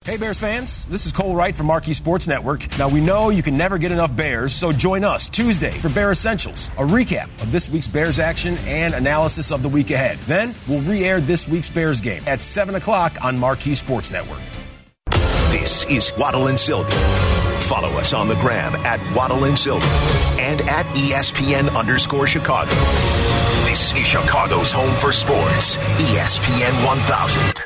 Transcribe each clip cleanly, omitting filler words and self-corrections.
Hey, Bears fans, this is Cole Wright from Marquee Sports Network. Now, we know you can never get enough Bears, so join us Tuesday for Bear Essentials, a recap of this week's Bears action and analysis of the week ahead. Then, we'll re-air this week's Bears game at 7 o'clock on Marquee Sports Network. This is Waddle and Sylvie. Follow us on the gram at Waddle and Sylvie and at ESPN_Chicago. This is Chicago's home for sports, ESPN 1000.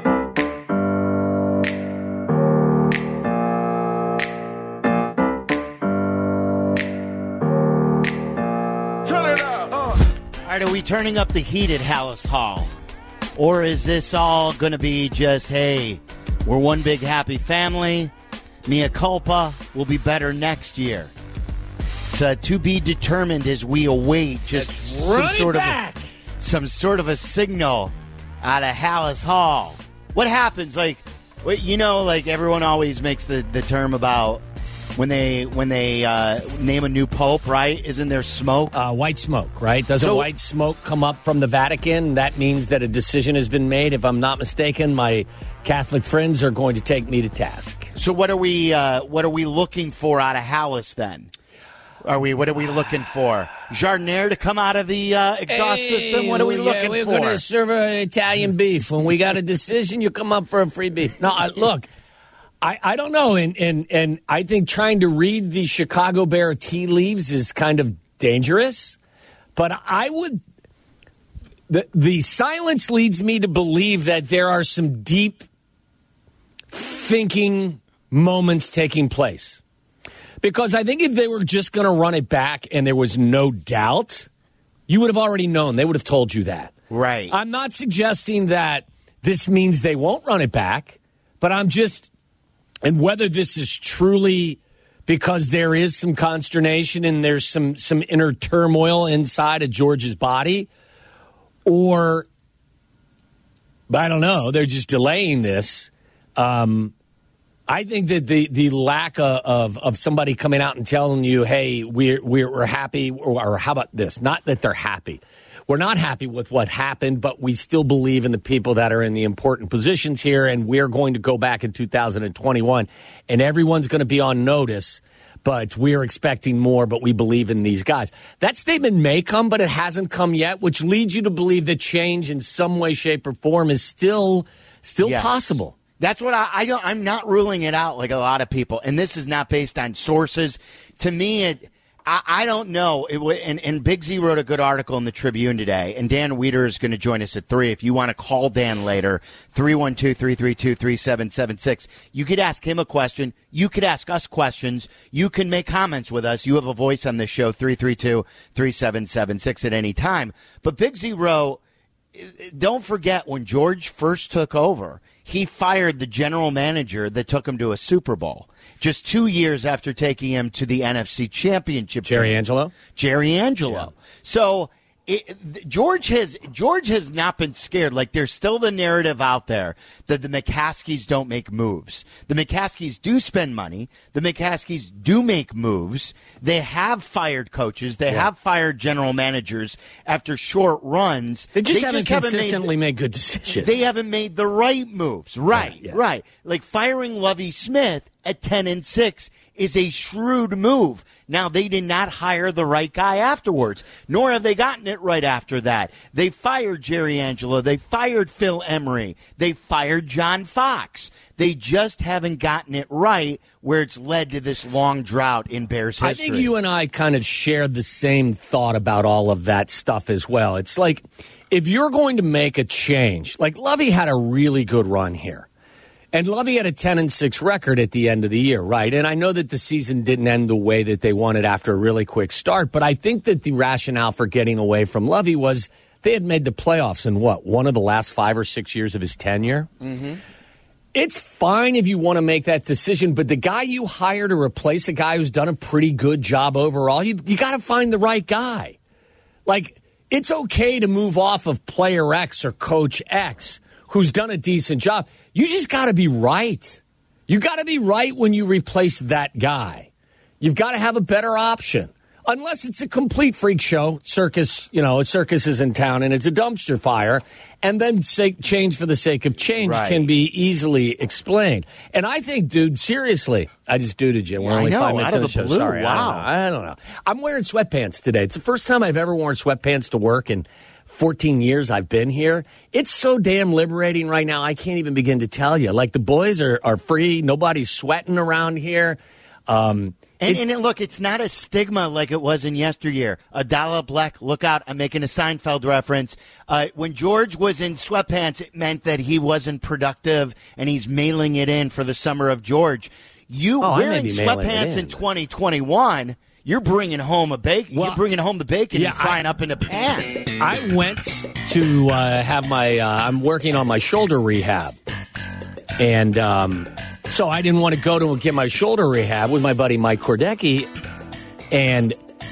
All right, are we turning up the heat at Hallis Hall? Or is this all going to be just, hey, we're one big happy family, mea culpa, we'll be better next year? It's to be determined as we await just some sort of a signal out of Hallis Hall. What happens? Like everyone always makes the term about when they name a new pope, right? Isn't there smoke? White smoke, right? Doesn't white smoke come up from the Vatican? That means that a decision has been made. If I'm not mistaken, my Catholic friends are going to take me to task. So what are we looking for out of Hallis then? What are we looking for? Jardinier to come out of the exhaust system? What are we looking for? We're going to serve Italian beef. When we got a decision, you come up for a free beef. No, look. I don't know, and I think trying to read the Chicago Bear tea leaves is kind of dangerous, but I would the silence leads me to believe that there are some deep thinking moments taking place. Because I think if they were just going to run it back and there was no doubt, you would have already known. They would have told you that. Right. I'm not suggesting that this means they won't run it back, but and whether this is truly because there is some consternation and there's some inner turmoil inside of George's body, or, I don't know, they're just delaying this. I think that the lack of somebody coming out and telling you, hey, we're happy, or how about this? Not that they're happy. We're not happy with what happened, but we still believe in the people that are in the important positions here, and we're going to go back in 2021, and everyone's going to be on notice, but we're expecting more, but we believe in these guys. That statement may come, but it hasn't come yet, which leads you to believe that change in some way, shape, or form is still possible. That's what I'm not ruling it out like a lot of people, and this is not based on sources. To me, I don't know. And Big Z wrote a good article in the Tribune today, and Dan Weeder is going to join us at 3. If you want to call Dan later, 312-332-3776. You could ask him a question. You could ask us questions. You can make comments with us. You have a voice on this show, 332-3776 at any time. But Big Z wrote, don't forget when George first took over, he fired the general manager that took him to a Super Bowl. Just 2 years after taking him to the NFC Championship. Jerry Angelo. Yeah. So George has not been scared. Like, there's still the narrative out there that the McCaskies don't make moves. The McCaskies do spend money. The McCaskies do make moves. They have fired coaches. They have fired general managers after short runs. They just haven't consistently made good decisions. They haven't made the right moves. Right. Like firing Lovie Smith at 10-6 is a shrewd move. Now, they did not hire the right guy afterwards, nor have they gotten it right after that. They fired Jerry Angelo. They fired Phil Emery. They fired John Fox. They just haven't gotten it right, where it's led to this long drought in Bears history. I think you and I kind of share the same thought about all of that stuff as well. It's like, if you're going to make a change, like Lovie had a really good run here. And Lovie had a 10-6 record at the end of the year, right? And I know that the season didn't end the way that they wanted after a really quick start, but I think that the rationale for getting away from Lovie was they had made the playoffs in one of the last 5 or 6 years of his tenure? Mm-hmm. It's fine if you want to make that decision, but the guy you hire to replace a guy who's done a pretty good job overall, you got to find the right guy. Like, it's okay to move off of player X or coach X who's done a decent job. You just got to be right. You got to be right when you replace that guy. You've got to have a better option. unless it's a complete freak show, circus, a circus is in town and it's a dumpster fire, and then change for the sake of change can be easily explained. And I think, dude, seriously, I just duded you. We're only 5 minutes out in of the show. blue. Sorry, Wow. I don't know. I'm wearing sweatpants today. It's the first time I've ever worn sweatpants to work in 14 years I've been here. It's so damn liberating right now, I can't even begin to tell you. Like, the boys are free. Nobody's sweating around here. Look, it's not a stigma like it was in yesteryear. Adala Black, look out, I'm making a Seinfeld reference. When George was in sweatpants, it meant that he wasn't productive, and he's mailing it in for the summer of George. Wearing sweatpants in 2021, you're bringing home you're bringing home the bacon and frying up in a pan. I went to have I'm working on my shoulder rehab. And so I didn't want to go to get my shoulder rehab with my buddy Mike Kordecki and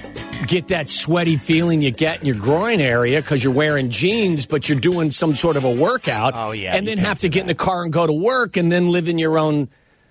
get that sweaty feeling you get in your groin area because you're wearing jeans, but you're doing some sort of a workout. Oh, yeah. And then have to get in the car and go to work and then live in your own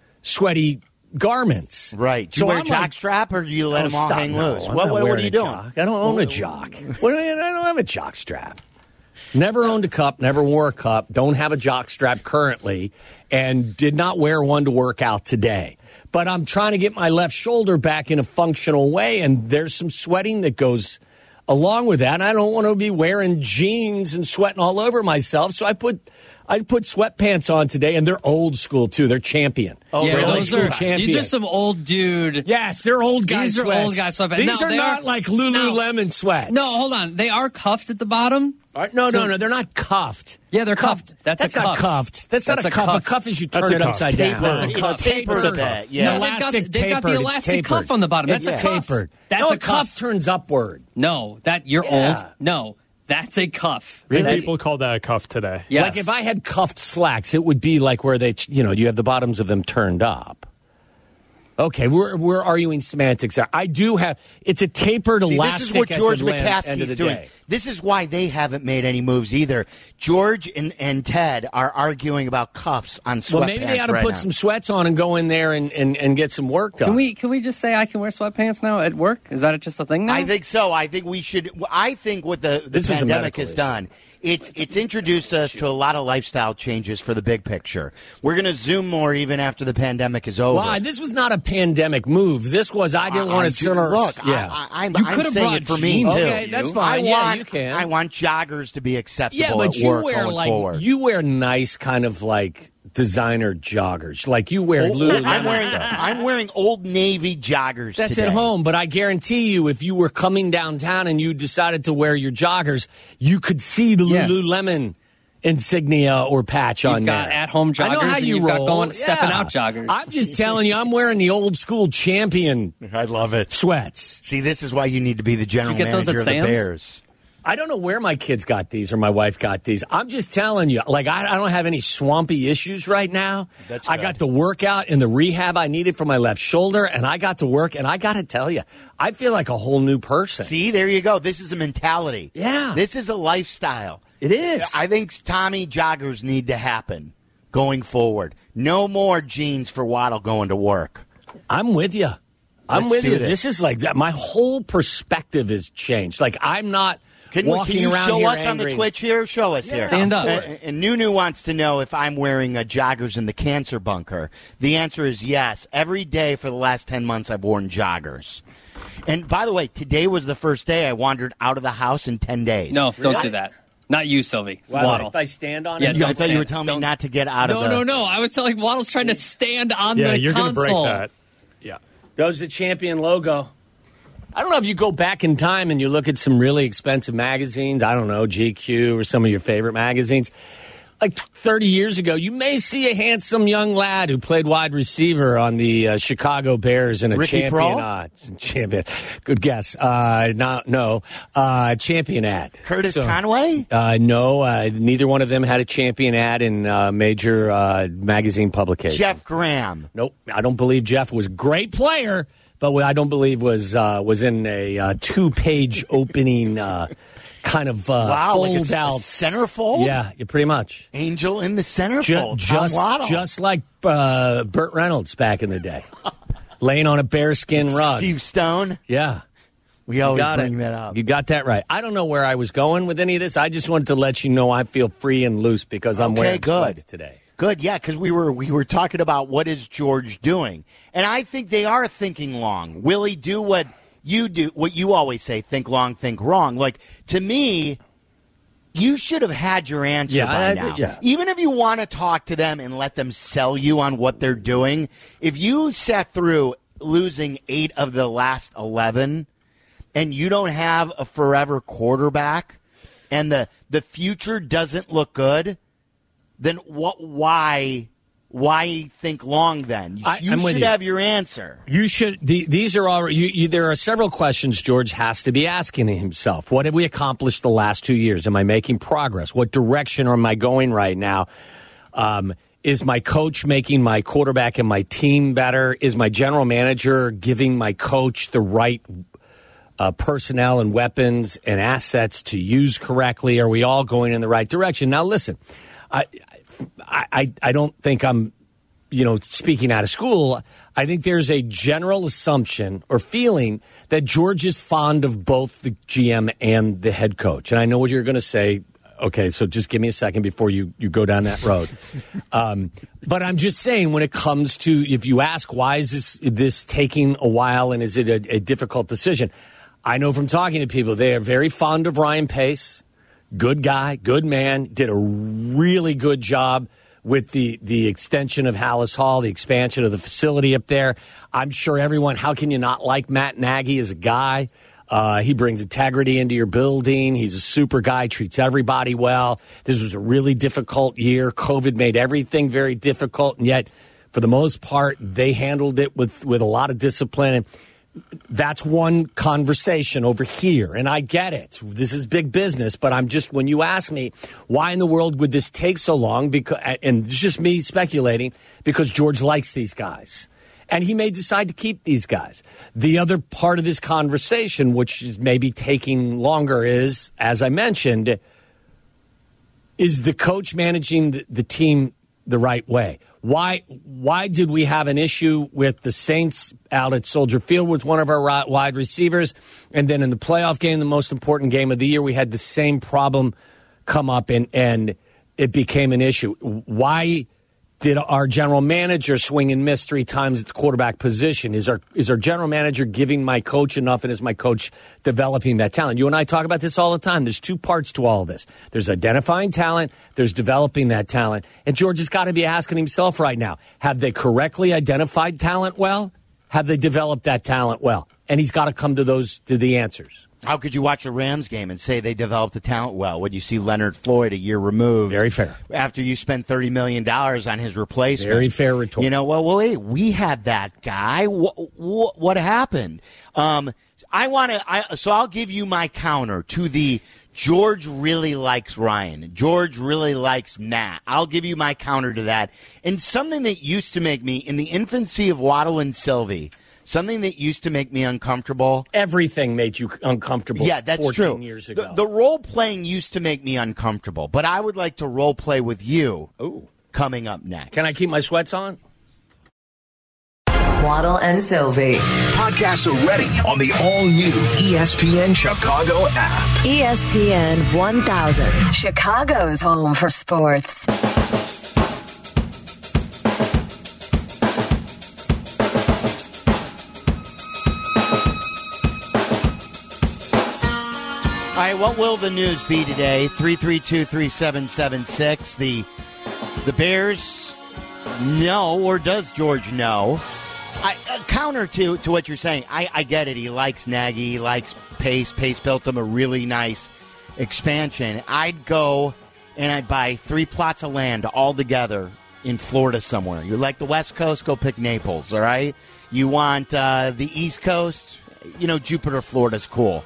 sweaty garments. Right. Do you wear a jock strap or do you let them all hang loose? What are you doing? I don't own a jock. I don't have a jock strap. Never owned a cup, never wore a cup, don't have a jock strap currently, and did not wear one to work out today. But I'm trying to get my left shoulder back in a functional way, and there's some sweating that goes along with that. And I don't want to be wearing jeans and sweating all over myself, so I put sweatpants on today, and they're old school, too. They're Champion. Oh, yeah, really? those are Champion. These are some old dude. Yes, they're old guy These sweats. are old guy sweatpants. These are not like Lululemon sweats. No, hold on. They are cuffed at the bottom. No, they're not cuffed. Yeah, they're cuffed. That's a cuff. Not cuffed. That's not a cuff. A cuff is you turn it upside down. That's a cuff. Tapered to that. Yeah. No, they've got the elastic cuff on the bottom. That's a cuff. Tapered. That's a cuff turns upward. No, you're old. No. That's a cuff. Really? People call that a cuff today. Yes. Like if I had cuffed slacks, it would be like where they, you have the bottoms of them turned up. Okay, we're arguing semantics there. I do have, it's a tapered elastic. This is what George at the McCaskey's end of the doing. day. This is why they haven't made any moves either. George and Ted are arguing about cuffs on sweatpants. Well, maybe they ought to put some sweats on and go in there and get some work done. Can we just say I can wear sweatpants now at work? Is that just a thing now? I think so. I think we should. I think what the pandemic has done, it's introduced us to a lot of lifestyle changes for the big picture. We're going to Zoom more even after the pandemic is over. Well, this was not a pandemic move. This was I didn't want to sit or look. Yeah. I'm saying it for me too. Okay, that's fine. You can. I want joggers to be acceptable. Yeah, but at work you wear nice kind of like designer joggers. Like you wear Lululemon stuff. I'm wearing Old Navy joggers. That's today. at home, but I guarantee you, if you were coming downtown and you decided to wear your joggers, you could see the Lululemon insignia or patch on there. You've got at-home joggers. I know how and you you've roll. got stepping out joggers. I'm just telling you, I'm wearing the old school Champion. I love it. Sweats. See, this is why you need to be the general Did you get those manager at of the Sam's? Bears. I don't know where my kids got these or my wife got these. I'm just telling you, like, I don't have any swampy issues right now. That's I good. got the workout and the rehab I needed for my left shoulder, and I got to work, and I got to tell you, I feel like a whole new person. See, there you go. This is a mentality. Yeah. This is a lifestyle. It is. I think Tommy joggers need to happen going forward. No more jeans for Waddle going to work. I'm with you. Let's do This is like that. My whole perspective has changed. Like, I'm not walking can you around show here us on angry. the Twitch here? Show us here. Stand up. And Nunu wants to know if I'm wearing joggers in the cancer bunker. The answer is yes. Every day for the last 10 months, I've worn joggers. And by the way, today was the first day I wandered out of the house in 10 days. No, don't do that. Not you, Sylvie. Wow, Waddle. if I stand on Yeah, it, I don't thought you were stand. telling me Don't- not to get out of the... No. I was telling Waddle's trying to stand on the you're going to break console. that. Yeah. There's the Champion logo. I don't know if you go back in time and you look at some really expensive magazines, I don't know, GQ or some of your favorite magazines. Like 30 years ago, you may see a handsome young lad who played wide receiver on the Chicago Bears in a Ricky champion. Good guess. Champion ad. Curtis Conway? No, neither one of them had a champion ad in major magazine publication. Jeff Graham. Nope, I don't believe Jeff was a great player, but what I don't believe was in a 2-page opening kind of Wow, like a fold-out centerfold? Yeah, pretty much. Angel in the centerfold. Tom Waddle. Just like Burt Reynolds back in the day, laying on a bearskin rug. Steve Stone. Yeah. We always got bring it. that up. You got that right. I don't know where I was going with any of this. I just wanted to let you know I feel free and loose because I'm wearing sweats today. Good, yeah, because we were talking about what is George doing, and I think they are thinking long. Will he do what you do? What you always say: think long, think wrong. Like, to me, you should have had your answer by now. Yeah. Even if you want to talk to them and let them sell you on what they're doing, if you sat through losing 8 of the last 11, and you don't have a forever quarterback, and the future doesn't look good. Then why think long then? You should have your answer. You should. These are all. There are several questions George has to be asking himself. What have we accomplished the last 2 years? Am I making progress? What direction am I going right now? Is my coach making my quarterback and my team better? Is my general manager giving my coach the right personnel and weapons and assets to use correctly? Are we all going in the right direction? Now, listen. I don't think I'm, speaking out of school. I think there's a general assumption or feeling that George is fond of both the GM and the head coach. And I know what you're going to say. Okay, so just give me a second before you go down that road. But I'm just saying, when it comes to, if you ask, why is this taking a while and is it a difficult decision? I know from talking to people, they are very fond of Ryan Pace. Good guy, good man, did a really good job with the extension of Hallis Hall, the expansion of the facility up there. I'm sure everyone, how can you not like Matt Nagy as a guy? He brings integrity into your building. He's a super guy, treats everybody well. This was a really difficult year. COVID made everything very difficult, and yet, for the most part, they handled it with a lot of discipline. And that's one conversation over here, and I get it. This is big business, but I'm just, when you ask me, why in the world would this take so long? Because, and it's just me speculating, because George likes these guys, and he may decide to keep these guys. The other part of this conversation, which is maybe taking longer, is, as I mentioned, is the coach managing the team the right way? Why did we have an issue with the Saints out at Soldier Field with one of our wide receivers, and then in the playoff game, the most important game of the year, we had the same problem come up and it became an issue? Why did our general manager swing and miss 3 times at the quarterback position? Is our general manager giving my coach enough, and is my coach developing that talent? You and I talk about this all the time. There's 2 parts to all of this. There's identifying talent. There's developing that talent. And George has got to be asking himself right now, have they correctly identified talent well? Have they developed that talent well? And he's got to come to the answers. How could you watch a Rams game and say they developed the talent well when you see Leonard Floyd a year removed? Very fair. After you spend $30 million on his replacement. Very fair retort. Hey, we had that guy. What happened? So I'll give you my counter to the George really likes Ryan. George really likes Matt. I'll give you my counter to that. And something that used to make me, in the infancy of Waddle and Sylvie, something that used to make me uncomfortable. Everything made you uncomfortable. Yeah, that's 14 true. Years ago. The role playing used to make me uncomfortable, but I would like to role play with you. Ooh. Coming up next. Can I keep my sweats on? Waddle and Sylvie. Podcasts are ready on the all-new ESPN Chicago app. ESPN 1000, Chicago's home for sports. All right, what will the news be today? 332-3776. The Bears know, or does George know? Counter to what you're saying, I get it. He likes Nagy, he likes Pace. Pace built him a really nice expansion. I'd go and I'd buy 3 plots of land all together in Florida somewhere. You like the West Coast? Go pick Naples, all right? You want the East Coast? Jupiter, Florida's cool.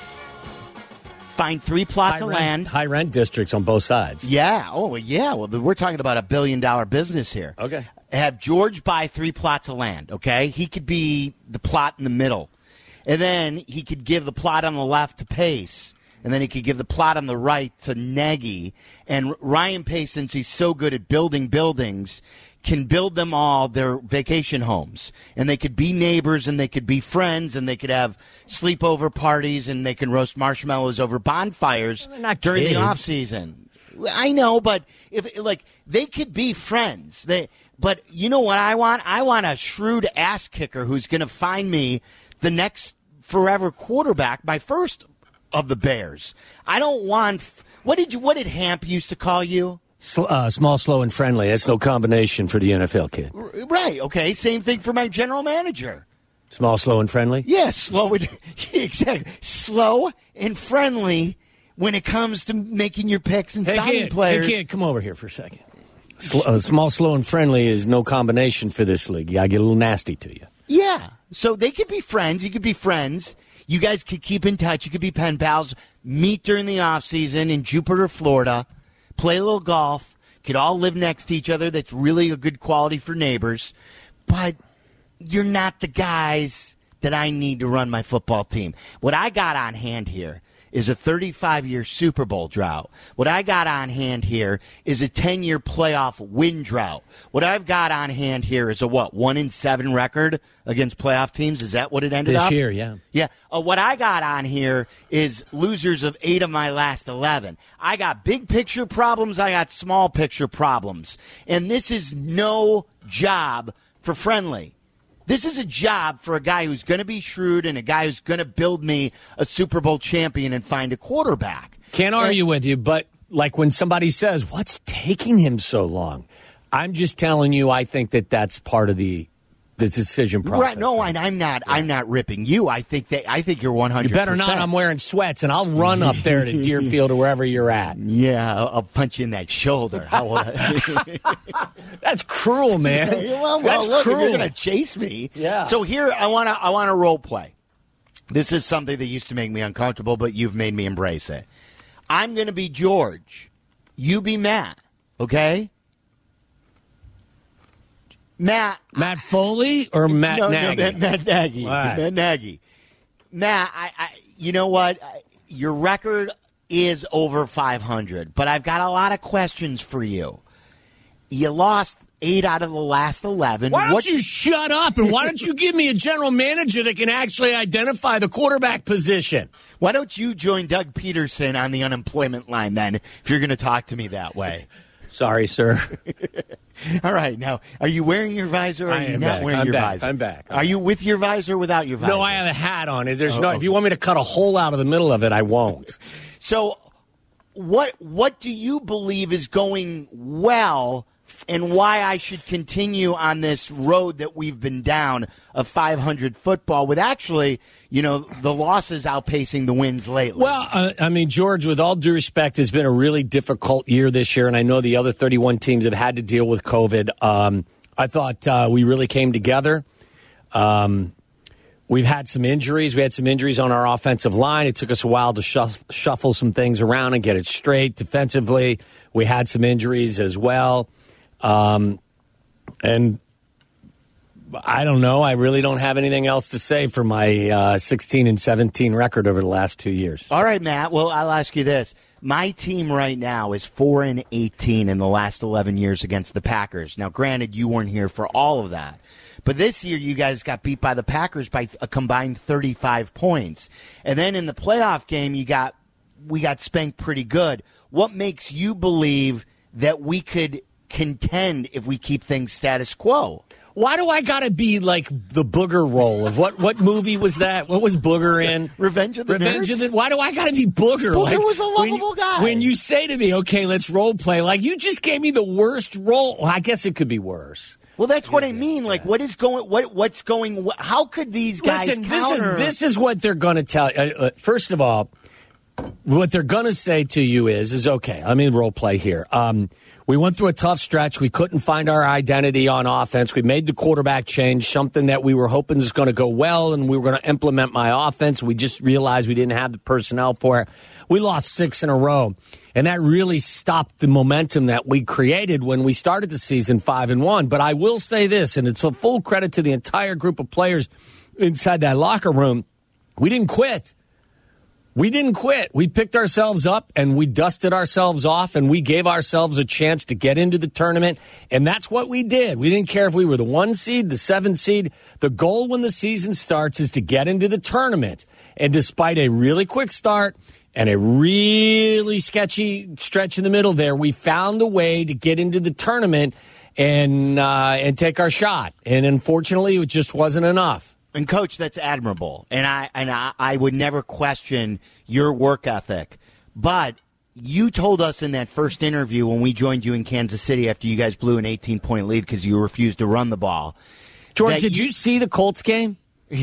Find 3 plots of land. High rent districts on both sides. Yeah. Oh, yeah. Well, we're talking about $1 billion business here. Okay. Have George buy 3 plots of land, okay? He could be the plot in the middle. And then he could give the plot on the left to Pace. And then he could give the plot on the right to Nagy. And Ryan Pace, since he's so good at building buildings, can build them all their vacation homes, and they could be neighbors, and they could be friends, and they could have sleepover parties, and they can roast marshmallows over bonfires during the off season. I know, but if they could be friends. But you know what I want? I want a shrewd ass kicker who's going to find me the next forever quarterback, my first of the Bears. I don't want. What did Hamp used to call you? Small, slow, and friendly. That's no combination for the NFL kid. Right. Okay. Same thing for my general manager. Small, slow, and friendly? Yes, slow and exactly. Slow and friendly when it comes to making your picks and signing players. Hey, kid, come over here for a second. Small, slow, and friendly is no combination for this league. I get a little nasty to you. Yeah. So they could be friends. You could be friends. You guys could keep in touch. You could be pen pals. Meet during the off season in Jupiter, Florida. Play a little golf. Could all live next to each other. That's really a good quality for neighbors. But you're not the guys that I need to run my football team. What I got on hand here is a 35-year Super Bowl drought. What I got on hand here is a 10-year playoff win drought. What I've got on hand here is a 1-7 record against playoff teams. Is that what it ended up? This year, yeah. Yeah. What I got on here is losers of 8 of my last 11. I got big picture problems. I got small picture problems. And this is no job for friendly. This is a job for a guy who's going to be shrewd and a guy who's going to build me a Super Bowl champion and find a quarterback. Can't argue with you, but like when somebody says, what's taking him so long? I'm just telling you, I think that's part of the decision process. Right? No, I'm not. Yeah. I'm not ripping you. I think you're 100%. You better not. I'm wearing sweats, and I'll run up there to Deerfield or wherever you're at. Yeah, I'll punch you in that shoulder. That's cruel, man. That's look, cruel. If you're going to chase me. Yeah. So here, I want to role play. This is something that used to make me uncomfortable, but you've made me embrace it. I'm going to be George. You be Matt. Okay. Matt Foley or Matt Nagy? No, Matt Nagy. Right. Matt Nagy. Matt, you know what? Your record is over 500, but I've got a lot of questions for you. You lost 8 out of the last 11. Why don't you shut up, and why don't you give me a general manager that can actually identify the quarterback position? Why don't you join Doug Peterson on the unemployment line then, if you're going to talk to me that way? Sorry, sir. All right. Now, are you wearing your visor or are you not wearing your visor? I'm back. Are you with your visor or without your visor? No, I have a hat on. There's no. If you want me to cut a hole out of the middle of it, I won't. So, what do you believe is going well, and why I should continue on this road that we've been down of 500 football with actually, the losses outpacing the wins lately? Well, George, with all due respect, it's been a really difficult year this year, and I know the other 31 teams have had to deal with COVID. I thought we really came together. We've had some injuries. We had some injuries on our offensive line. It took us a while to shuffle some things around and get it straight. Defensively, we had some injuries as well. And I don't know. I really don't have anything else to say for my 16-17 record over the last 2 years. All right, Matt. Well, I'll ask you this. My team right now is 4-18 in the last 11 years against the Packers. Now, granted, you weren't here for all of that. But this year, you guys got beat by the Packers by a combined 35 points. And then in the playoff game, we got spanked pretty good. What makes you believe that we could contend if we keep things status quo? Why do I gotta be like the Booger role of what movie was that? What was Booger in? Revenge of the Nerds? Why do I gotta be Booger? Booger was a lovable guy. When you say to me, okay, let's role play, like you just gave me the worst role. Well, I guess it could be worse. Well, that's what I mean. Like, what's going? How could these guys counter? This is what they're going to tell you. First of all, what they're going to say to you is okay. Let me role play here. We went through a tough stretch. We couldn't find our identity on offense. We made the quarterback change, something that we were hoping was going to go well, and we were going to implement my offense. We just realized we didn't have the personnel for it. We lost 6 in a row, and that really stopped the momentum that we created when we started the season 5-1. But I will say this, and it's a full credit to the entire group of players inside that locker room. We didn't quit. We didn't quit. We picked ourselves up and we dusted ourselves off and we gave ourselves a chance to get into the tournament. And that's what we did. We didn't care if we were the 1 seed, the 7 seed. The goal when the season starts is to get into the tournament. And despite a really quick start and a really sketchy stretch in the middle there, we found a way to get into the tournament and take our shot. And unfortunately, it just wasn't enough. And, Coach, that's admirable. And I would never question your work ethic. But you told us in that first interview when we joined you in Kansas City after you guys blew an 18-point lead because you refused to run the ball. George, did you see the Colts game?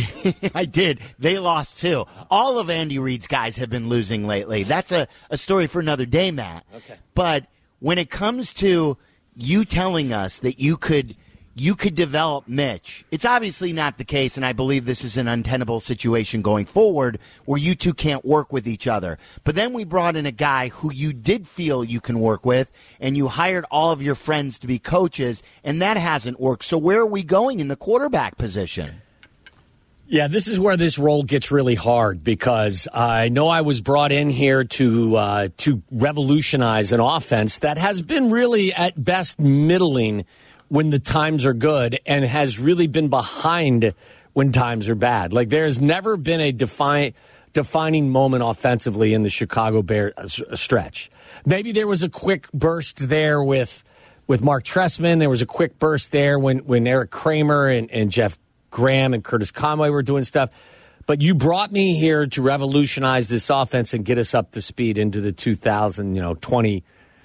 I did. They lost, too. All of Andy Reid's guys have been losing lately. That's a story for another day, Matt. Okay. But when it comes to you telling us that you could develop Mitch. It's obviously not the case, and I believe this is an untenable situation going forward where you two can't work with each other. But then we brought in a guy who you did feel you can work with, and you hired all of your friends to be coaches, and that hasn't worked. So where are we going in the quarterback position? Yeah, this is where this role gets really hard because I know I was brought in here to revolutionize an offense that has been really at best middling when the times are good and has really been behind when times are bad. Like there's never been a defining moment offensively in the Chicago Bears stretch. Maybe there was a quick burst there with Mark Trestman. There was a quick burst there when Eric Kramer and Jeff Graham and Curtis Conway were doing stuff. But you brought me here to revolutionize this offense and get us up to speed into the 2020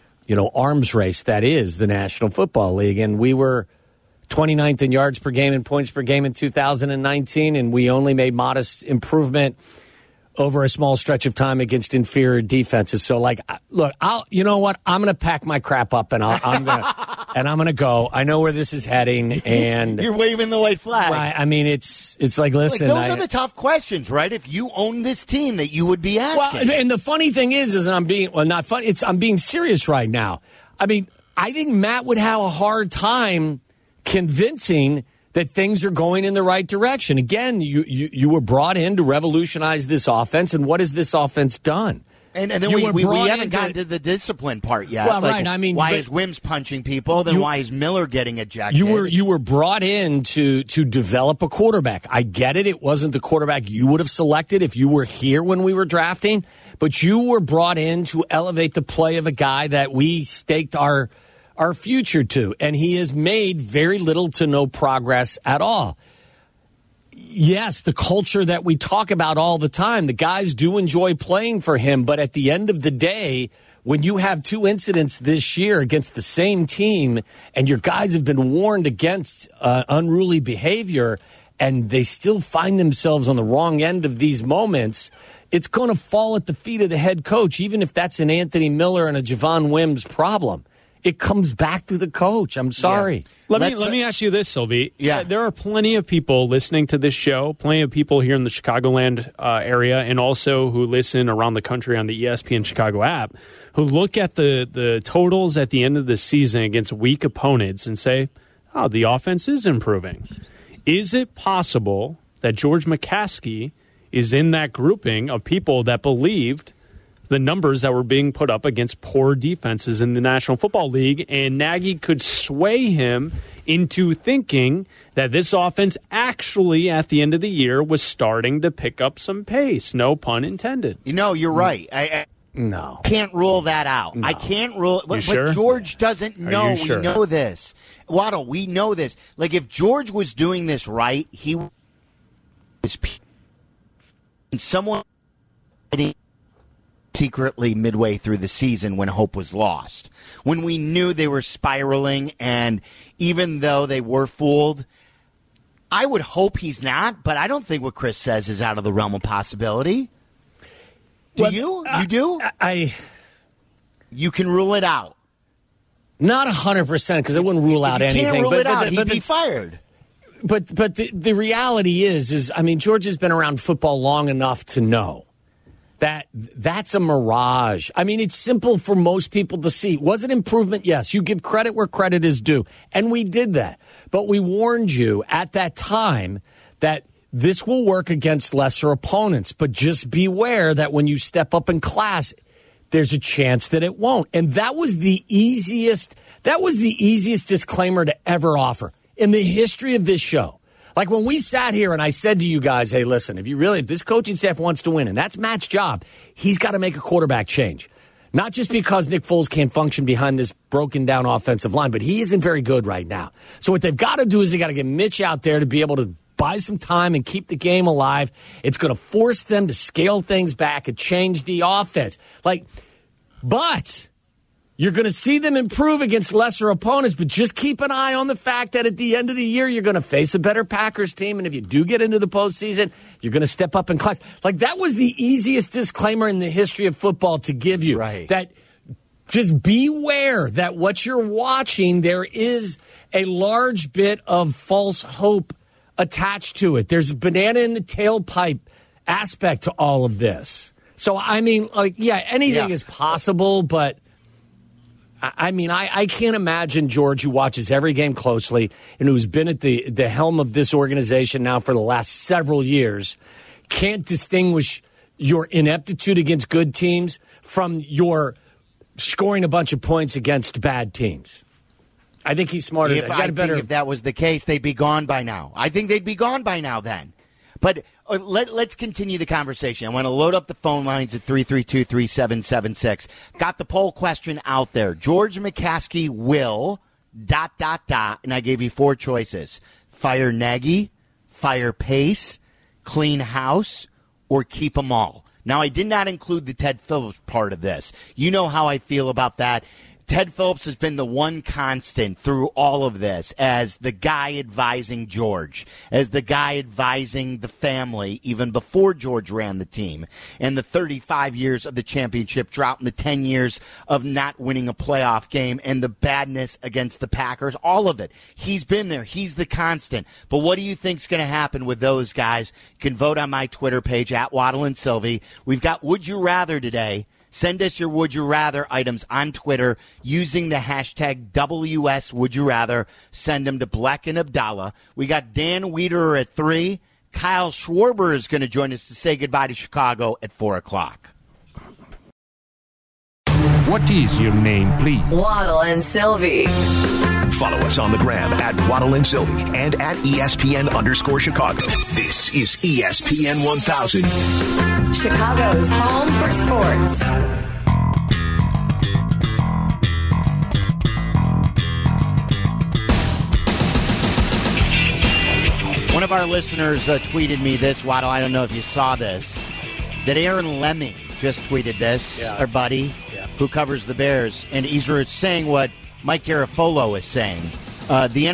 arms race that is the National Football League. And we were 29th in yards per game and points per game in 2019, and we only made modest improvement over a small stretch of time against inferior defenses. So, look, you know what? I'm going to pack my crap up and I'm going to go. I know where this is heading, and you're waving the white flag. Right? I mean, it's like, listen, those are the tough questions, right? If you own this team, that you would be asking. Well, and the funny thing is I'm being serious right now. I mean, I think Matt would have a hard time convincing that things are going in the right direction. Again, you were brought in to revolutionize this offense, and what has this offense done? And then we haven't gotten to the discipline part yet. Well, right. I mean, why is Wims punching people? Then why is Miller getting ejected? You were brought in to develop a quarterback. I get it. It wasn't the quarterback you would have selected if you were here when we were drafting, but you were brought in to elevate the play of a guy that we staked our future to, and he has made very little to no progress at all. Yes, the culture that we talk about all the time, the guys do enjoy playing for him, but at the end of the day, when you have 2 incidents this year against the same team and your guys have been warned against unruly behavior and they still find themselves on the wrong end of these moments, it's going to fall at the feet of the head coach, even if that's an Anthony Miller and a Javon Wims problem. It comes back to the coach. I'm sorry. Yeah. Let me ask you this, Sylvie. Yeah. There are plenty of people listening to this show, plenty of people here in the Chicagoland area, and also who listen around the country on the ESPN Chicago app, who look at the totals at the end of the season against weak opponents and say, oh, the offense is improving. Is it possible that George McCaskey is in that grouping of people that believed the numbers that were being put up against poor defenses in the National Football League, and Nagy could sway him into thinking that this offense actually, at the end of the year, was starting to pick up some pace? No pun intended. You're right. I can't rule that out. No. I can't rule it. But George doesn't know. Sure? We know this. Waddle, we know this. Like, if George was doing this right, he was someone secretly midway through the season when hope was lost, when we knew they were spiraling, and even though they were fooled, I would hope he's not, but I don't think what Chris says is out of the realm of possibility. You do? You can rule it out. Not 100%, because I wouldn't rule out anything. You can't rule it out. He'd be fired. But the reality is, I mean, George has been around football long enough to know that's a mirage. I mean, it's simple for most people to see. Was it improvement? Yes. You give credit where credit is due. And we did that. But we warned you at that time that this will work against lesser opponents, but just beware that when you step up in class, there's a chance that it won't. And that was the easiest disclaimer to ever offer in the history of this show. Like when we sat here and I said to you guys, hey, listen, if this coaching staff wants to win, and that's Matt's job, he's got to make a quarterback change. Not just because Nick Foles can't function behind this broken down offensive line, but he isn't very good right now. So what they've got to do is they got to get Mitch out there to be able to buy some time and keep the game alive. It's going to force them to scale things back and change the offense. But you're going to see them improve against lesser opponents, but just keep an eye on the fact that at the end of the year, you're going to face a better Packers team, and if you do get into the postseason, you're going to step up in class. That was the easiest disclaimer in the history of football to give you. Right. That just beware that what you're watching, there is a large bit of false hope attached to it. There's a banana in the tailpipe aspect to all of this. So, anything is possible, but I can't imagine George, who watches every game closely and who's been at the helm of this organization now for the last several years, can't distinguish your ineptitude against good teams from your scoring a bunch of points against bad teams. I think he's smarter. If that was the case, they'd be gone by now. I think they'd be gone by now then. But let's continue the conversation. I want to load up the phone lines at 332-3776. Got the poll question out there. George McCaskey will ... and I gave you 4 choices. Fire Nagy, fire Pace, clean house, or keep them all. Now, I did not include the Ted Phillips part of this. You know how I feel about that. Ted Phillips has been the one constant through all of this as the guy advising George, as the guy advising the family even before George ran the team, and the 35 years of the championship drought and the 10 years of not winning a playoff game and the badness against the Packers, all of it. He's been there. He's the constant. But what do you think's going to happen with those guys? You can vote on my Twitter page at Waddle and Sylvie. We've got Would You Rather today. Send us your Would You Rather items on Twitter using the hashtag WS Would You Rather. Send them to Black and Abdallah. We got Dan Wiederer at 3. Kyle Schwarber is going to join us to say goodbye to Chicago at 4 o'clock. What is your name, please? Waddle and Sylvie. Follow us on the gram at Waddle and Sylvie and at ESPN_Chicago. This is ESPN 1000. Chicago's home for sports. One of our listeners tweeted me this, Waddle. I don't know if you saw this, that Aaron Lemming just tweeted this, our buddy who covers the Bears, and he's saying what Mike Garafolo is saying. The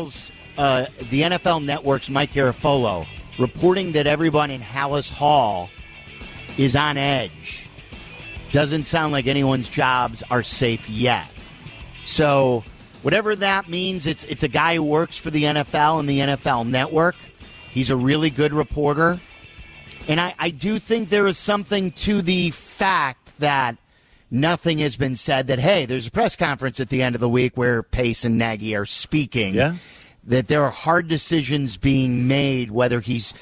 NFL Network's Mike Garafolo reporting that everyone in Hallis Hall is on edge. Doesn't sound like anyone's jobs are safe yet. So whatever that means, it's a guy who works for the NFL and the NFL Network. He's a really good reporter. And I do think there is something to the fact that nothing has been said that, hey, there's a press conference at the end of the week where Pace and Nagy are speaking. Yeah. That there are hard decisions being made, whether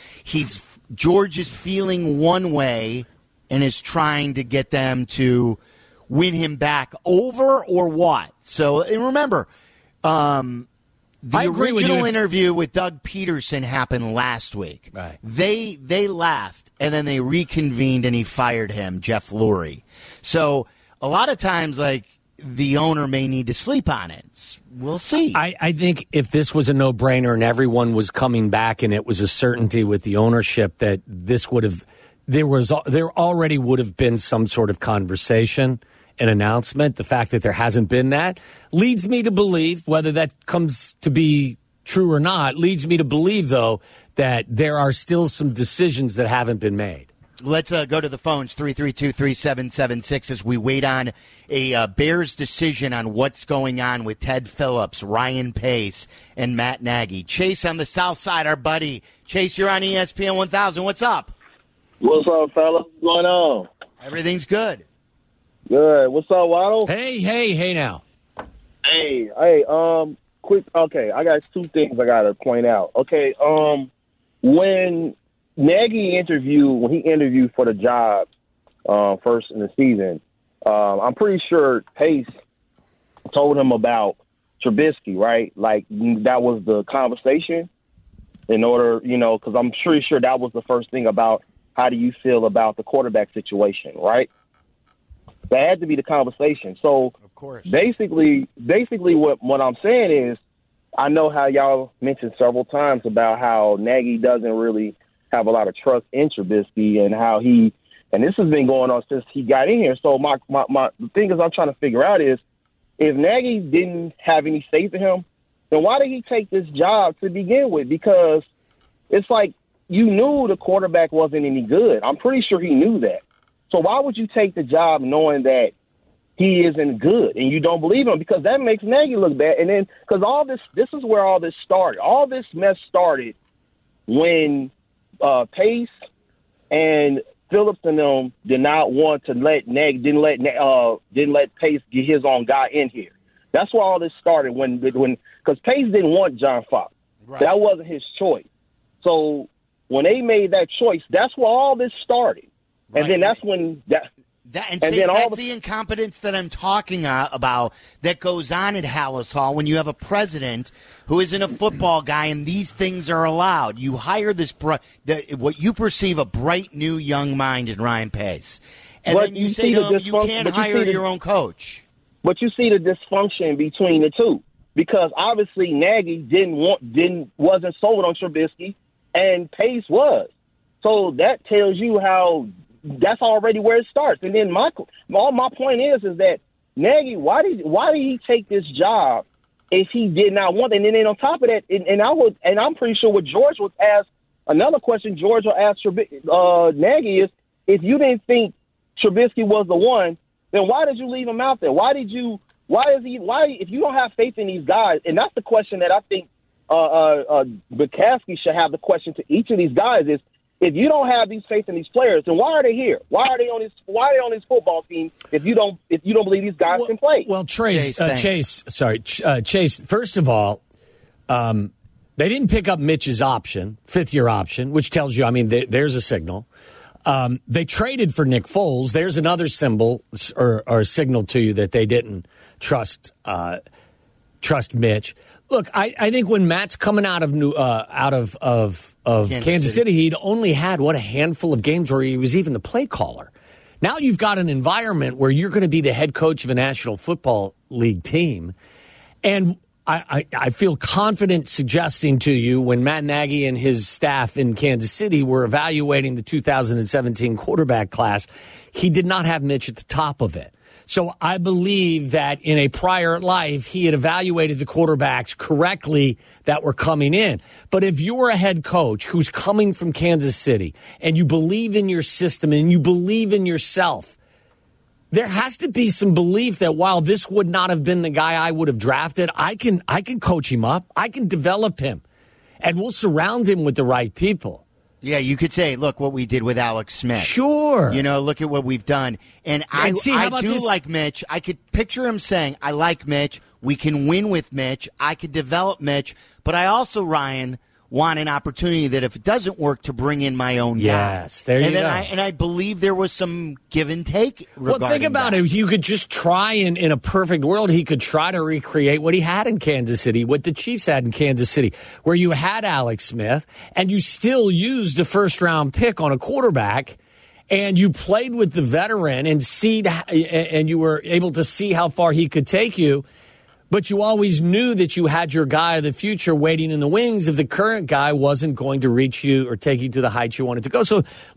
George is feeling one way and is trying to get them to win him back over or what. So, and remember, the original interview with Doug Peterson happened last week. Right. They left, and then they reconvened, and he fired him, Jeff Lurie. So a lot of times, the owner may need to sleep on it. We'll see. I think if this was a no-brainer and everyone was coming back and it was a certainty with the ownership that this would have, there already would have been some sort of conversation, an announcement. The fact that there hasn't been that leads me to believe, whether that comes to be true or not, leads me to believe, though, that there are still some decisions that haven't been made. Let's go to the phones, 332-3776, as we wait on a Bears decision on what's going on with Ted Phillips, Ryan Pace, and Matt Nagy. Chase on the south side, our buddy. Chase, you're on ESPN 1000. What's up? What's up, fella? What's going on? Everything's good. Good. What's up, Waddle? Hey now. Hey, quick, okay, I got 2 things I got to point out. Okay, when Nagy when he interviewed for the job first in the season, I'm pretty sure Pace told him about Trubisky, right? Like, that was the conversation in order, because I'm pretty sure that was the first thing about how do you feel about the quarterback situation, right? That had to be the conversation. So, of course, basically what I'm saying is, I know how y'all mentioned several times about how Nagy doesn't really have a lot of trust in Trubisky and how and this has been going on since he got in here. So the thing is I'm trying to figure out is, if Nagy didn't have any faith in him, then why did he take this job to begin with? Because it's like you knew the quarterback wasn't any good. I'm pretty sure he knew that. So why would you take the job knowing that he isn't good and you don't believe him? Because that makes Nagy look bad. And then, because this is where all this started. All this mess started when Pace and Phillips and them did not want to let didn't let Pace get his own guy in here. That's where all this started because Pace didn't want John Fox. Right. That wasn't his choice. So when they made that choice, that's where all this started. Right. And then that's when that's the incompetence that I'm talking about that goes on at Hallis Hall when you have a president who isn't a football guy and these things are allowed. You hire what you perceive a bright new young mind in Ryan Pace. And then you say to him, you can't hire your own coach. But you see the dysfunction between the two. Because obviously Nagy wasn't sold on Trubisky and Pace was. So that tells you how that's already where it starts. And then my point is that Nagy, why did he take this job if he did not want it? And then on top of that, and I'm pretty sure what George was asked, another question George will ask Nagy is, if you didn't think Trubisky was the one, then why did you leave him out there? If you don't have faith in these guys, and that's the question that I think Bukowski should have the question to each of these guys is, if you don't have these faith in these players, then why are they here? Why are they on this football team if you don't believe these guys can play? Well, Chase, first of all, they didn't pick up Mitch's option, fifth-year option, which tells you, there's a signal. They traded for Nick Foles. There's another symbol or signal to you that they didn't trust Mitch. Look, I think when Matt's coming out of Kansas City, he'd only had a handful of games where he was even the play caller. Now you've got an environment where you're going to be the head coach of a National Football League team, and I feel confident suggesting to you when Matt Nagy and his staff in Kansas City were evaluating the 2017 quarterback class, he did not have Mitch at the top of it. So I believe that in a prior life, he had evaluated the quarterbacks correctly that were coming in. But if you're a head coach who's coming from Kansas City and you believe in your system and you believe in yourself, there has to be some belief that while this would not have been the guy I would have drafted, I can coach him up. I can develop him. And we'll surround him with the right people. Yeah, you could say, look what we did with Alex Smith. Sure. Look at what we've done. And I do like Mitch. I could picture him saying, I like Mitch. We can win with Mitch. I could develop Mitch. But I also, Ryan, want an opportunity that if it doesn't work, to bring in my own guy. Yes, there you go. And I believe there was some give and take regarding Well, think about it. You could just try in a perfect world, he could try to recreate what he had in Kansas City, what the Chiefs had in Kansas City, where you had Alex Smith and you still used a first-round pick on a quarterback and you played with the veteran and you were able to see how far he could take you. But you always knew that you had your guy of the future waiting in the wings if the current guy wasn't going to reach you or take you to the heights you wanted to go. So,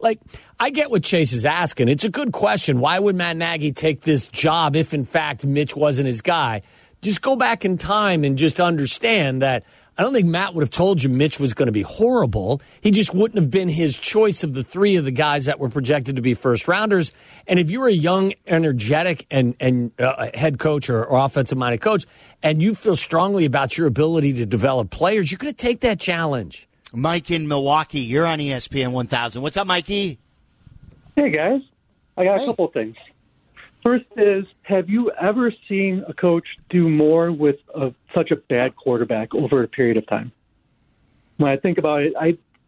I get what Chase is asking. It's a good question. Why would Matt Nagy take this job if, in fact, Mitch wasn't his guy? Just go back in time and just understand that I don't think Matt would have told you Mitch was going to be horrible. He just wouldn't have been his choice of the three of the guys that were projected to be first-rounders. And if you're a young, energetic and head coach or offensive-minded coach, and you feel strongly about your ability to develop players, you're going to take that challenge. Mike in Milwaukee, you're on ESPN 1000. What's up, Mikey? Hey, guys. I got a couple of things. First is, have you ever seen a coach do more with such a bad quarterback over a period of time? When I think about it,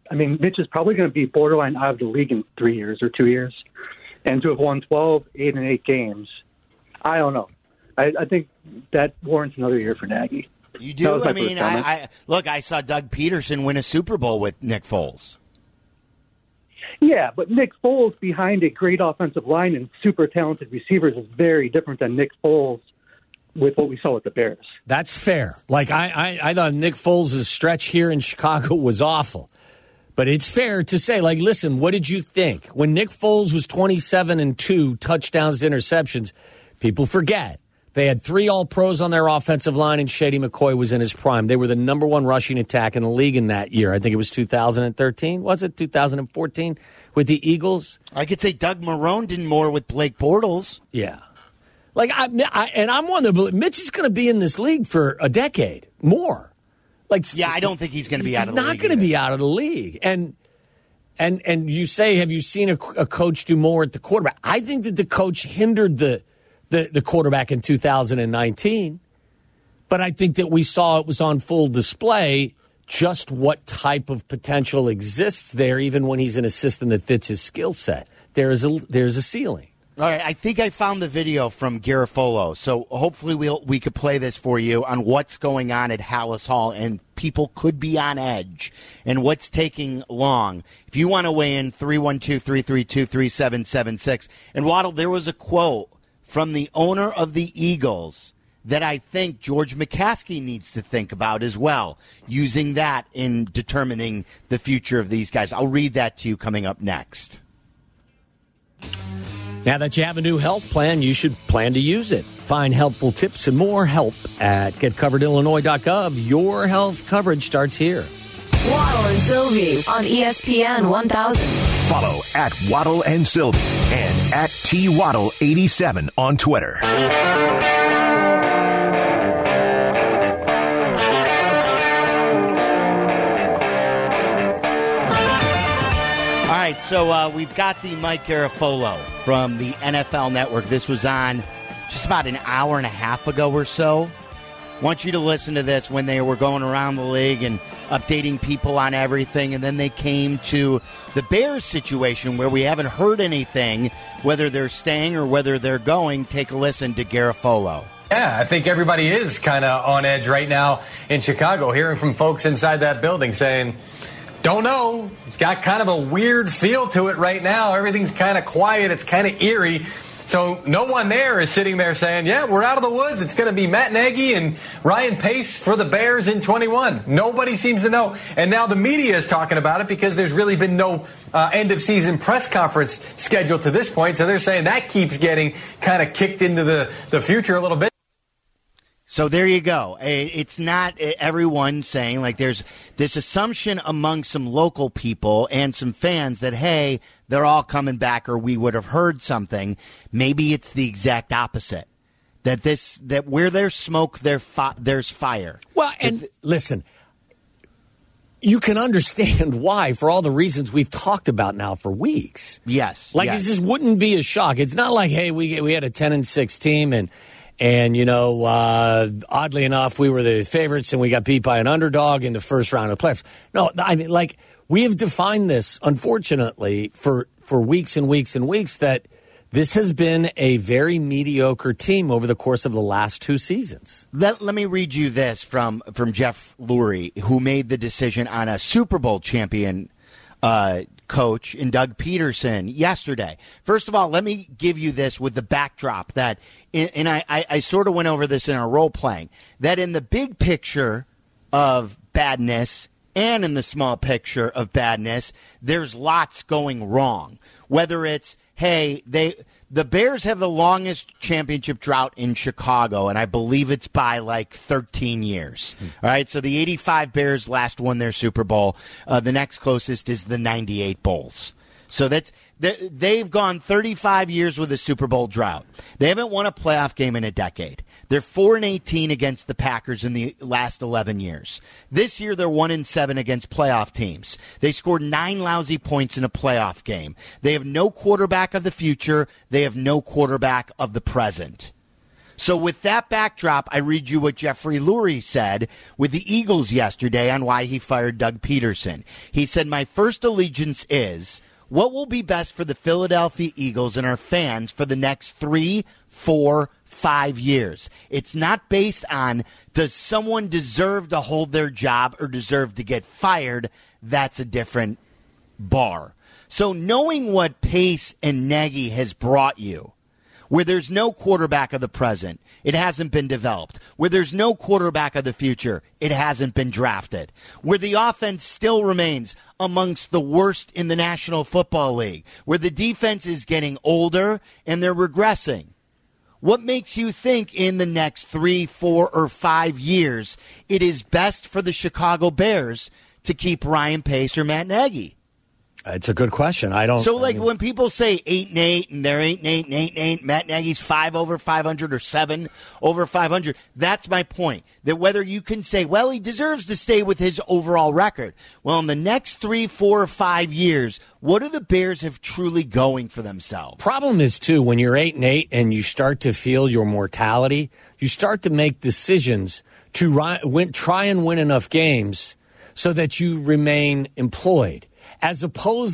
I mean, Mitch is probably going to be borderline out of the league in 3 years or 2 years. And to have won 12, 8, and 8 games, I don't know. I think that warrants another year for Nagy. You do? I mean, I saw Doug Peterson win a Super Bowl with Nick Foles. Yeah, but Nick Foles behind a great offensive line and super talented receivers is very different than Nick Foles with what we saw with the Bears. That's fair. Like, I thought Nick Foles' stretch here in Chicago was awful. But it's fair to say, like, listen, what did you think? When Nick Foles was 27-2 touchdowns to interceptions, people forget. They had 3 All-Pros on their offensive line, and Shady McCoy was in his prime. They were the number 1 rushing attack in the league in that year. I think it was 2013. Was it 2014 with the Eagles? I could say Doug Marrone did more with Blake Bortles. Yeah. Like, I'm one that believes Mitch is going to be in this league for a decade, more. Like, yeah, I don't think he's going to be out of the league. He's not going to be out of the league. And you say, have you seen a coach do more at the quarterback? I think that the coach hindered the quarterback in 2019, but I think that we saw it was on full display just what type of potential exists there, even when he's an assistant that fits his skill set. There's a ceiling. All right, I think I found the video from Garofolo, so hopefully we could play this for you on what's going on at Halas Hall, and people could be on edge, and what's taking long. If you want to weigh in, 312-332-3776. And Waddle, there was a quote from the owner of the Eagles that I think George McCaskey needs to think about as well, using that in determining the future of these guys. I'll read that to you coming up next. Now that you have a new health plan, you should plan to use it. Find helpful tips and more help at getcoveredillinois.gov. Your health coverage starts here. Waddle and Sylvie on ESPN 1000. Follow at Waddle and Sylvie and at TWaddle87 on Twitter. All right, so we've got the Mike Garofolo from the NFL Network. This was on just about an hour and a half ago or so. I want you to listen to this when they were going around the league and updating people on everything, and then they came to the Bears situation where we haven't heard anything, whether they're staying or whether they're going. Take a listen to Garofolo. Yeah, I think everybody is kind of on edge right now in Chicago, hearing from folks inside that building saying, don't know. It's got kind of a weird feel to it right now. Everything's kind of quiet. It's kind of eerie. So no one there is sitting there saying, yeah, we're out of the woods. It's going to be Matt Nagy and Ryan Pace for the Bears in 21. Nobody seems to know. And now the media is talking about it because there's really been no end-of-season press conference scheduled to this point. So they're saying that keeps getting kind of kicked into the future a little bit. So there you go. It's not everyone saying, like, there's this assumption among some local people and some fans that, hey, they're all coming back or we would have heard something. Maybe it's the exact opposite. That where there's smoke, there's fire. Well, and listen, you can understand why for all the reasons we've talked about now for weeks. Yes. Like, this just wouldn't be a shock. It's not like, hey, we had a 10-6 team and, you know, oddly enough, we were the favorites and we got beat by an underdog in the first round of the playoffs. No, I mean, like, we have defined this, unfortunately, for weeks and weeks and weeks, that this has been a very mediocre team over the course of the last 2 seasons. Let me read you this from Jeff Lurie, who made the decision on a Super Bowl champion coach in Doug Peterson yesterday. First of all, let me give you this with the backdrop that, and I sort of went over this in our role playing, that in the big picture of badness and in the small picture of badness, there's lots going wrong. Whether it's, hey, the Bears have the longest championship drought in Chicago, and I believe it's by like 13 years. All right, so the 85 Bears last won their Super Bowl. The next closest is the 98 Bulls. So they've gone 35 years with a Super Bowl drought. They haven't won a playoff game in a decade. They're 4-18 against the Packers in the last 11 years. This year, they're 1-7 against playoff teams. They scored 9 lousy points in a playoff game. They have no quarterback of the future. They have no quarterback of the present. So with that backdrop, I read you what Jeffrey Lurie said with the Eagles yesterday on why he fired Doug Peterson. He said, my first allegiance is what will be best for the Philadelphia Eagles and our fans for the next 3, 4, 5 years. It's not based on does someone deserve to hold their job or deserve to get fired. That's a different bar. So knowing what Pace and Nagy has brought you, where there's no quarterback of the present, it hasn't been developed. Where there's no quarterback of the future, it hasn't been drafted. Where the offense still remains amongst the worst in the National Football League. Where the defense is getting older and they're regressing. What makes you think in the next 3, 4, or 5 years it is best for the Chicago Bears to keep Ryan Pace or Matt Nagy? It's a good question. When people say 8-8 and they're 8-8 and 8-8, Matt Nagy's 5 over 500 or 7 over 500. That's my point. That whether you can say, well, he deserves to stay with his overall record. Well, in the next 3, 4, or 5 years, what do the Bears have truly going for themselves? Problem is too when you're 8-8 and you start to feel your mortality, you start to make decisions to try and win enough games so that you remain employed. As opposed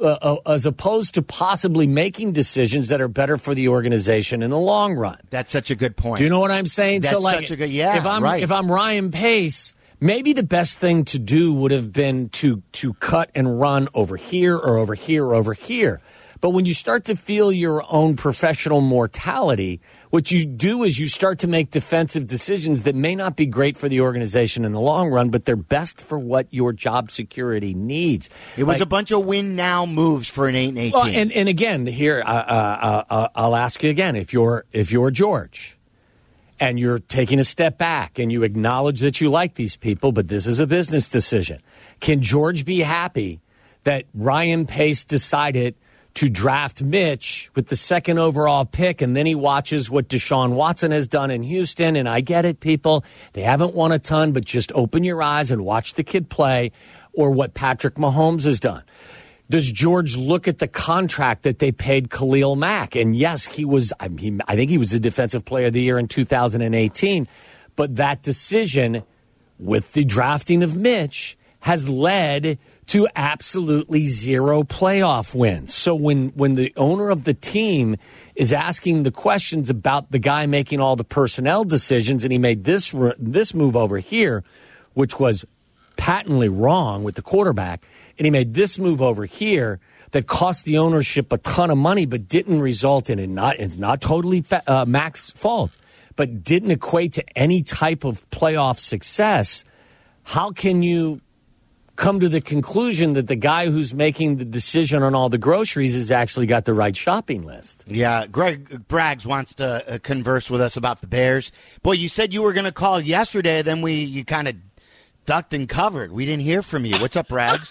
to possibly making decisions that are better for the organization in the long run. That's such a good point. Do you know what I'm saying? That's such a good, right. If I'm Ryan Pace, maybe the best thing to do would have been to cut and run over here or over here or over here. But when you start to feel your own professional mortality, what you do is you start to make defensive decisions that may not be great for the organization in the long run, but they're best for what your job security needs. It was a bunch of win-now moves for an 8-8 well, team. And again, here, I'll ask you again, if you're George and you're taking a step back and you acknowledge that you like these people, but this is a business decision, can George be happy that Ryan Pace decided to draft Mitch with the second overall pick, and then he watches what Deshaun Watson has done in Houston, and I get it, people. They haven't won a ton, but just open your eyes and watch the kid play, or what Patrick Mahomes has done. Does George look at the contract that they paid Khalil Mack? And yes, I think he was the Defensive Player of the Year in 2018, but that decision with the drafting of Mitch has led to absolutely zero playoff wins. So when the owner of the team is asking the questions about the guy making all the personnel decisions, and he made this move over here, which was patently wrong with the quarterback, and he made this move over here that cost the ownership a ton of money but didn't result in it. It's not totally Mac's fault, but didn't equate to any type of playoff success. How can you come to the conclusion that the guy who's making the decision on all the groceries has actually got the right shopping list? Yeah, Greg Braggs wants to converse with us about the Bears. Boy, you said you were going to call yesterday, then you kind of ducked and covered. We didn't hear from you. What's up, Braggs?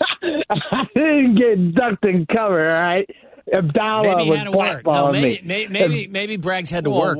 I didn't get ducked and covered, all right? Abdallah maybe he had to work. No, maybe Braggs had to work.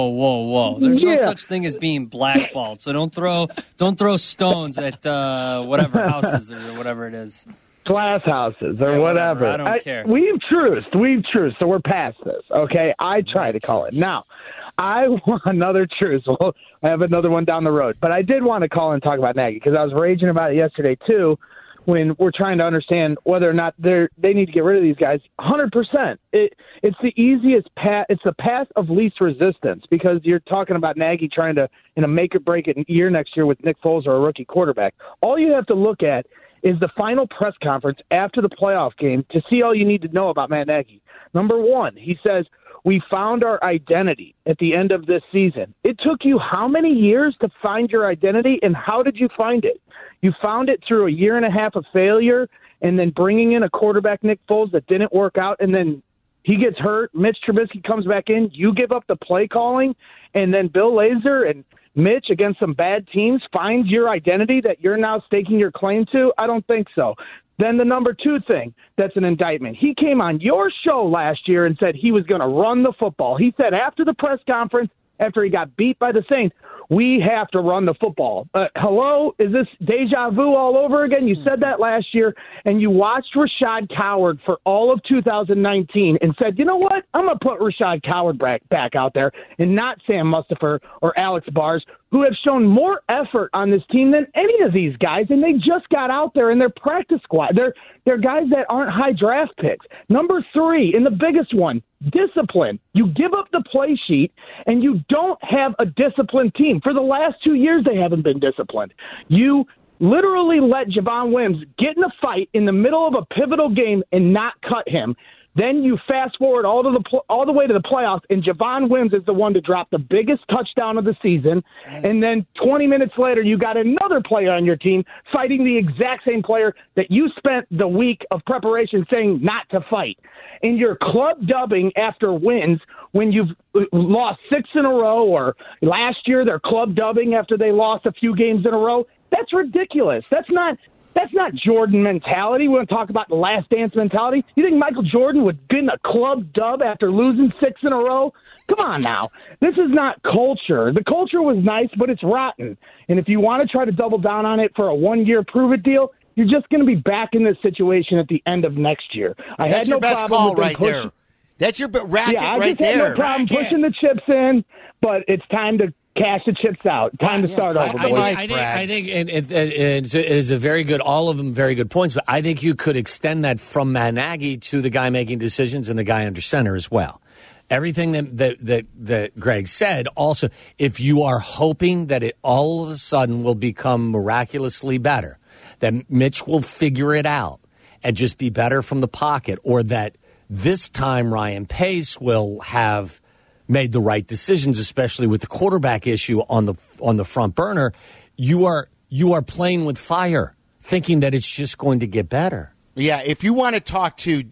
Whoa! There's no such thing as being blackballed. So don't throw stones at whatever houses or whatever it is. Glass houses or whatever. I don't care. We've truced, so we're past this. Okay, I try to call it now. I want another truce. Well, I have another one down the road, but I did want to call and talk about Nagy because I was raging about it yesterday too. When we're trying to understand whether or not they need to get rid of these guys, 100%. It's the easiest path. It's the path of least resistance because you're talking about Nagy trying to make or break it year next year with Nick Foles or a rookie quarterback. All you have to look at is the final press conference after the playoff game to see all you need to know about Matt Nagy. Number one, he says, we found our identity at the end of this season. It took you how many years to find your identity, and how did you find it? You found it through a year and a half of failure and then bringing in a quarterback, Nick Foles, that didn't work out, and then he gets hurt. Mitch Trubisky comes back in. You give up the play calling, and then Bill Lazor and Mitch against some bad teams finds your identity that you're now staking your claim to? I don't think so. Then the number two thing that's an indictment. He came on your show last year and said he was going to run the football. He said after the press conference, after he got beat by the Saints, We have to run the football. Hello? Is this deja vu all over again? You said that last year, and you watched Rashad Coward for all of 2019 and said, you know what? I'm going to put Rashad Coward back out there and not Sam Mustipher or Alex Bars, who have shown more effort on this team than any of these guys, and they just got out there in their practice squad. They're guys that aren't high draft picks. Number 3, and the biggest one, discipline. You give up the play sheet, and you don't have a disciplined team. For the last 2 years, they haven't been disciplined. You literally let Javon Wims get in a fight in the middle of a pivotal game and not cut him. Then you fast forward all the way to the playoffs, and Javon Wims is the one to drop the biggest touchdown of the season. And then 20 minutes later, you got another player on your team fighting the exact same player that you spent the week of preparation saying not to fight. And you're club dubbing after wins when you've lost 6 in a row, or last year they're club dubbing after they lost a few games in a row. That's ridiculous. That's not Jordan mentality. We want to talk about the last dance mentality. You think Michael Jordan would get in a club dub after losing 6 in a row? Come on now. This is not culture. The culture was nice, but it's rotten. And if you want to try to double down on it for a 1-year prove-it deal, you're just going to be back in this situation at the end of next year. That's your best call right there. That's your racket right there. I had no problem pushing the chips in, but it's time to cash the chips out. Time to start over. I think it is a very good, all of them very good points, but I think you could extend that from Matt Nagy to the guy making decisions and the guy under center as well. Everything that Greg said, also, if you are hoping that it all of a sudden will become miraculously better, that Mitch will figure it out and just be better from the pocket, or that this time Ryan Pace will have made the right decisions, especially with the quarterback issue on the front burner, you are playing with fire, thinking that it's just going to get better. Yeah, if you want to talk to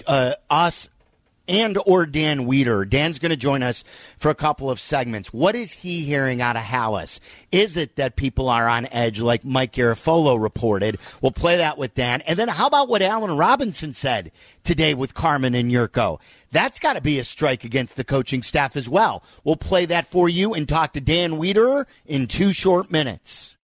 us and or Dan Weeder, Dan's going to join us for a couple of segments. What is he hearing out of Halas? Is it that people are on edge, like Mike Garafolo reported? We'll play that with Dan. And then how about what Allen Robinson said today with Carmen and Yurko? That's got to be a strike against the coaching staff as well. We'll play that for you and talk to Dan Weeder in 2 short minutes.